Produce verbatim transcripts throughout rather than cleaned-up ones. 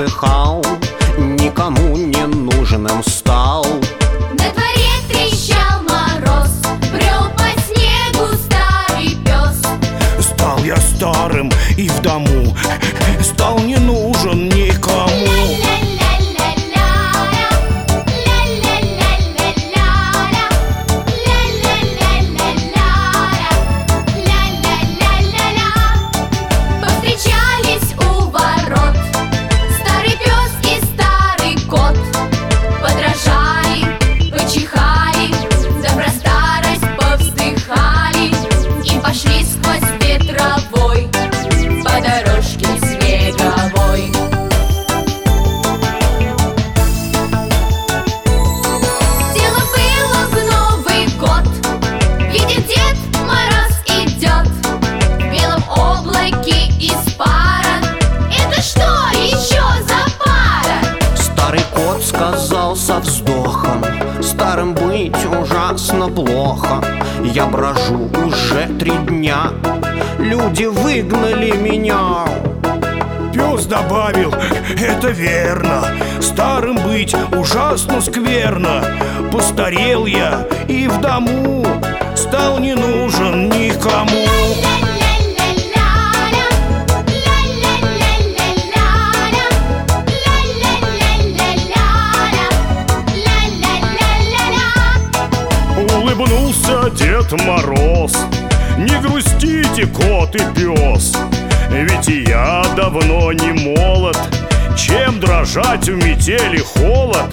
повздыхал, никому не нужным стал. На дворе трещал мороз, брел по снегу старый пес. Стал я старым и в дому стал не нужен никому. Повстречались у ворот старый пес и старый кот. Подражали, почихали, да про старость повздыхали и пошли сквозь ветровой по дорожке снеговой. Дело было в Новый год. Видит Дед Мороз идет в белом облаке из пара. Это что еще за пара? Старый кот сказал со вздохом: старым быть ужасно плохо. Я брожу уже три дня, люди выгнали меня. Пес добавил: это верно, старым быть ужасно скверно. Постарел я и в дому стал не нужен никому. Улыбнулся Дед Мороз: не грустите, кот и пес, ведь и я давно не молод, чем дрожать в метели холод.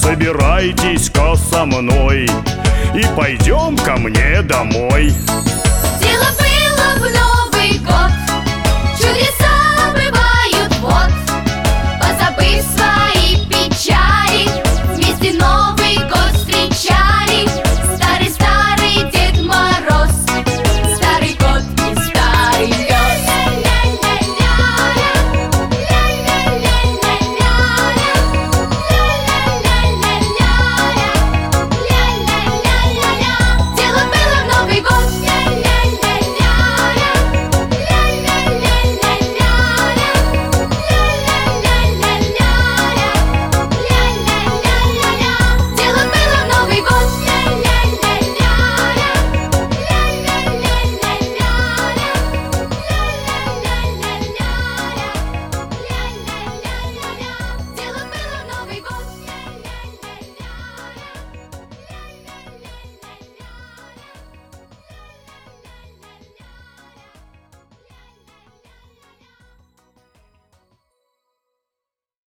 Собирайтесь-ка со мной и пойдем ко мне домой.